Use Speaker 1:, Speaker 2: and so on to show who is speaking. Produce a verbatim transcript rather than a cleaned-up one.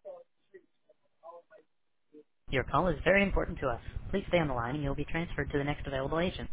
Speaker 1: Your call is very important to us. Please stay on the line and you'll be transferred to the next available agent.